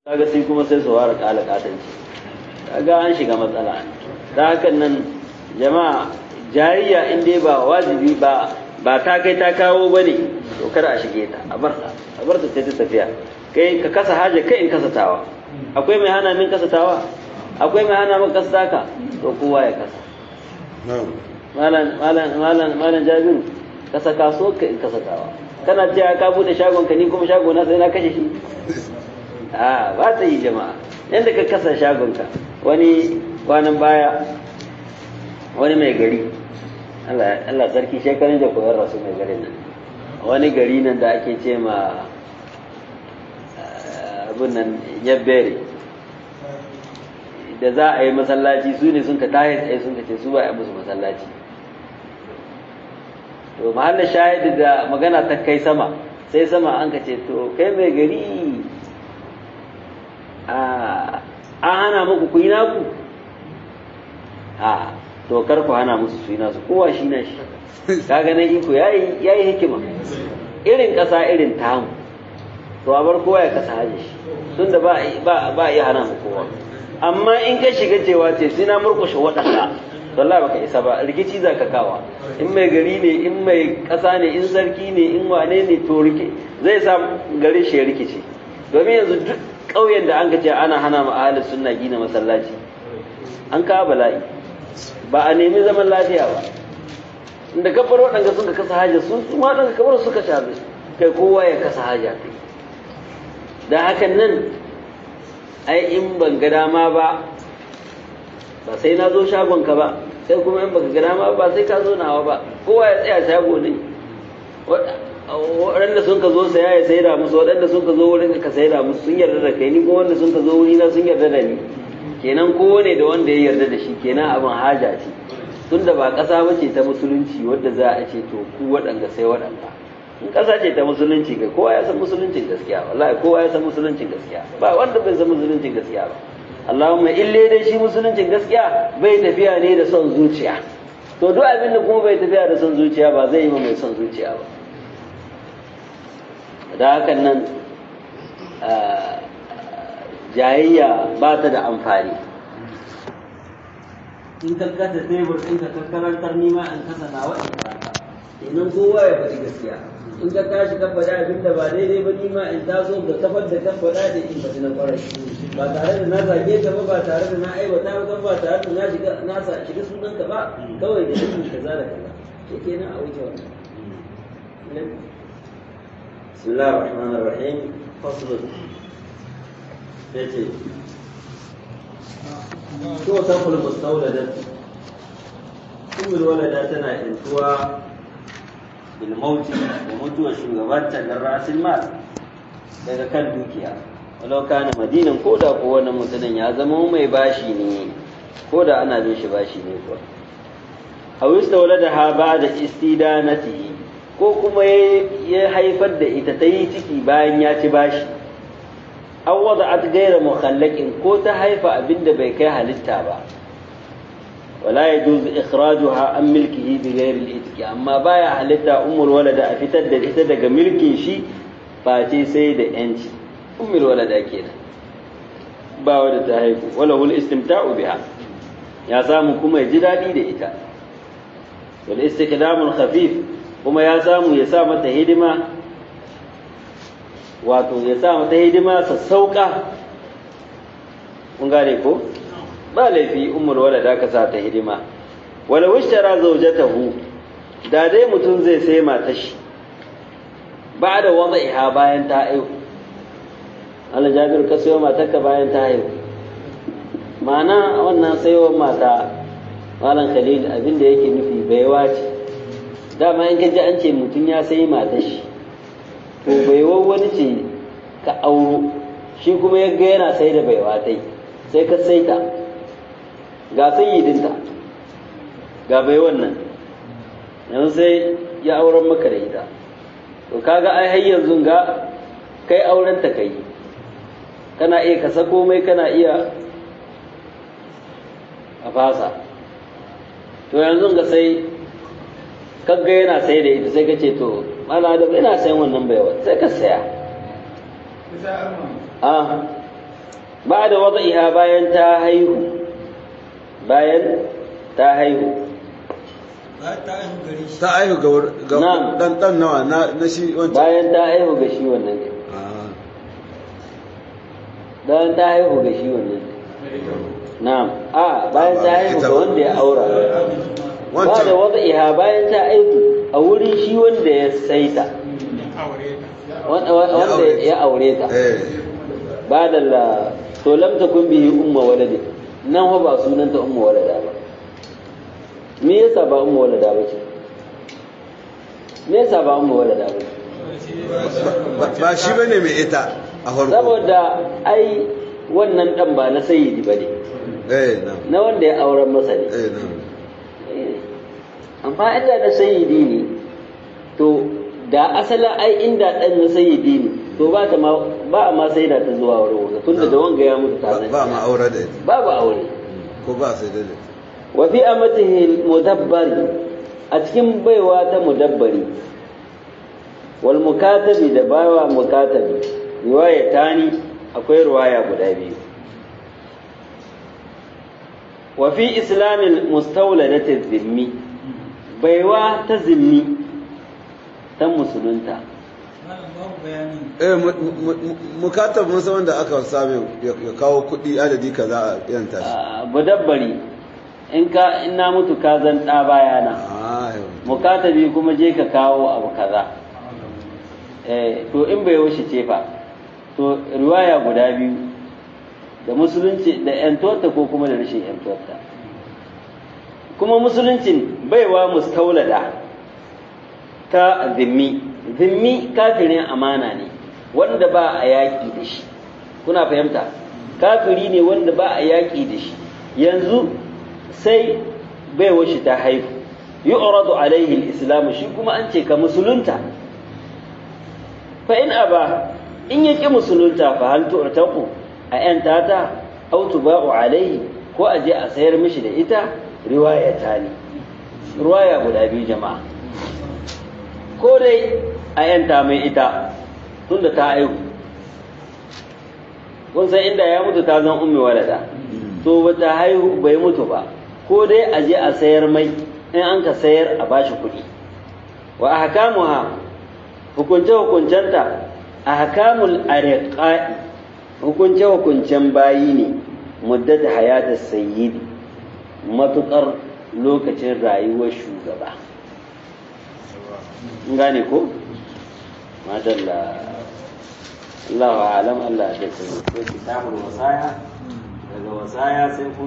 kaga sai kuma sai su fara kala katanci, kaga an shiga matsala. Da hakan nan jama'a jayayya in dai ba wajibi ba ta kai ta kawo bane to kada a shige ta, a bar ta sai ta tafiya. Kai ka kasa haja kai in kasa tawa, akwai mai hana min kasa tawa, akwai mai hana min kasa taka, to kowa ya kasa. malam Jabiru kasa kaso ka in kasa tawa, kana cewa ka bude shagon ka ni kuma shago na sai na kashe shi. Ba ta yi jama'a. Yanda ka kasa shagon ka, wani kwanan baya wani mai gari, Allah sarki shekarun da koyar rasu mai garin nan, wani gari nan da ake ce ma abin nan yabbere, da za a yi masallaci su ne sun ka tahi tsaye sun ka ce su ba a musu masallaci. To mahallin shahidi da magana ta kai sama, sai sama an ka ce to kai mai gari an hana muku ku yi naku? To kar ku hana musu su yi nasu, kowa shi na shi. Kaga na iko ya yi hikima, irin ƙasa irin tamu, to a bar kowa ya kasa haji shi, tun da ba iya hana mu kowa. Amma in ka shiga cewa ce sai na murkushe waɗanda, wallahi baka isa ba, rikici za ka kawa. In mai gari ne, in mai ƙasa ne, in sarki ne, in wane ne, to zai sa gari shi ya rikici. Domin yanzu duk ƙauyen da an ka ce ana hana ma ahalin sunna gina masallaci, an kawo bala'i, ba a nemi zaman lafiya ba. Inda kafar waɗanda suka kasa haja sun ma waɗanda kamar suka shafe, kai kowa ya kasa haja kai. Da hakan nan ai in ban ga dama ba sai na zo shagonka ba, sai kuma in baka ga dama ba sai ka zo nawa ba, kowa ya tsaya shago ne. Waɗanda sun ka zo saya ya saida musu, waɗanda sun ka zo wurin ka saida musu sun yarda da kai, ni kuma wanda sun ka zo wurina sun yarda da ni. Kenan kowane da wanda ya yarda da shi, kenan abin haja ce. Tunda ba ƙasa ba ce ta musulunci wadda za a ce to ku waɗanda sai waɗanda. In ƙasa ce ta musulunci kai kowa ya san musuluncin gaskiya, wallahi kowa ya san musuluncin gaskiya, ba wanda bai san musuluncin gaskiya ba. Allahumma ille dai shi musuluncin gaskiya bai tafiya ne da son zuciya, to duk abin da kuma bai tafiya da son zuciya ba zai yi ma mai son zuciya ba. Da hakan nan jayayya ba ta da amfani. In ka kasa tebur ɗin ka karantar nima in kasa nawa in karanta, idan kowa ya faɗi gaskiya. In ka tashi ka faɗa abin da ba daidai ba nima in taso da kafar da kan faɗa da in faɗi na ƙwarai, ba tare da na zage ka ba tare da na aiwata ba tare da na shiga sunanka ba, kawai da shi kaza da kaza, shi kenan a wuce wannan. Bismillahir Rahmanir Rahim. Faslun yace to ta kullu mustawladat kullu walada tana intuwa bil mauti da mutuwar shugabanta da rasul mal daga kan dukiya, walau kana madinan ko da ko wannan mutumin ya zama mai bashi ne, ko da ana bin shi bashi ne ko aw istawladaha ba'da istidanatihi, ko kuma ya haifar da ita ta yi ciki bayan ya ci bashi, an wada'at gaira mukhallaqin, ko ta haifa abinda bai kai halitta ba, wala yajuzu ikhrajuha an milkihi bi ghairi al-itqi, amma baya halitta ummul walada a fitar da ita daga milkin shi face sai da yanci. Ummul walada kenan ba wadda ta haifu, wala hul istimta'u biha, ya samu kuma ya ji dadi da ita, wal istikdamul khafif, kuma ya samu ya sa mata hidima, wato ya sa mata hidima sassauka. Kun gane ko? Ba laifi ummul walada ka sa ta hidima. Wala wishtara zawjatahu, da dai mutum zai sai matar shi ba da wadaiha bayan ta aihu. Allah Jabir ka sayo matarka bayan ta aihu, ma'ana wannan sayowar mata Malam Khalil abinda yake nufi baiwa ce. Dama in ka ji an ce mutum ya sayi matar shi, to baiwar wani ce ka auro, shi kuma ya ga yana sai da baiwa tai, sai ka sai ta, ga sayyidinta ga baiwar nan, yanzu sai ya auren maka da ita, to kaga ai har yanzu ga kai auren ta kai, kana iya ka sako mai, kana iya a fasa. To yanzu ga sai kaga yana sai da ita, sai ka ce to mala da ina sayan wannan baiwa, sai ka saya. ba da wada'iha bayan ta haihu ta haihu ga dan nawa na shi wancan bayan ta haihu ga shi wannan bayan ta haihu ga shi wannan na'am bayan ta haihu ga wanda ya aura ba da wada'iha bayan ta haihu a wurin shi wanda ya saita wanda ya aure ta ba da to lam takun bihi umma waladi nan ba sunanta umma walada ba me yasa ba umma walada ba ce me yasa ba umma walada ba ba shi bane mai ita a farko saboda ai wannan dan ba na sayyidi bane na wanda ya auren masa ne amma inda na sayyidi ne to da asalin ai inda dan na sayyidi ne to ba a ma sai da ta zuwa wurin wanda tunda da wanga ya mutu ta zai ba ma aure da ita babu aure ko ba sai da wa fi amatihi mudabbari a cikin baiwa ta mudabbari wal mukatabi da bawa mukatabi riwaya tani akwai riwaya guda biyu wa fi islamil mustawladati zimmi baiwa ta zimmi ta musulunta mukatab musa wanda aka same ya kawo kuɗi adadi kaza a yanta shi mudabbari in na mutu ka zan ɗa bayana mukatabi kuma je ka kawo abu kaza to in bai wuce ce fa to riwaya guda biyu da musulunci da yantuwarta ko kuma da rashin yantuwarta kuma musuluncin baiwa mustaulada ta zimmi kafirin amana ne wanda ba a yaƙi da shi kuna fahimta kafiri ne wanda ba a yaƙi da shi yanzu sai baiwa shi ta haifu yu'radu alaihi al-islam shi kuma an ce ka musulunta fa in aba in yaki musulunta fa hal tu'taqu a yan tata aw tuba'u alaihi ko a je a sayar mishi da ita riwayata ne riwaya guda biyu jama'a ko dai a yanta mai ita tunda ta aihu kun san inda ya mutu ta zan ummi walada to bata haihu bai mutu ba ko dai a je a sayar mai in an ka sayar a bashi kuɗi wa ahkamuha hukuncenta ahkamul ariqa'i hukuncen bayi ne muddat hayatus sayyidi matukar lokacin rayuwar shugaba gane ko madalla Allahu a'lam Allah da sai kitabul wasaya daga wasaya sai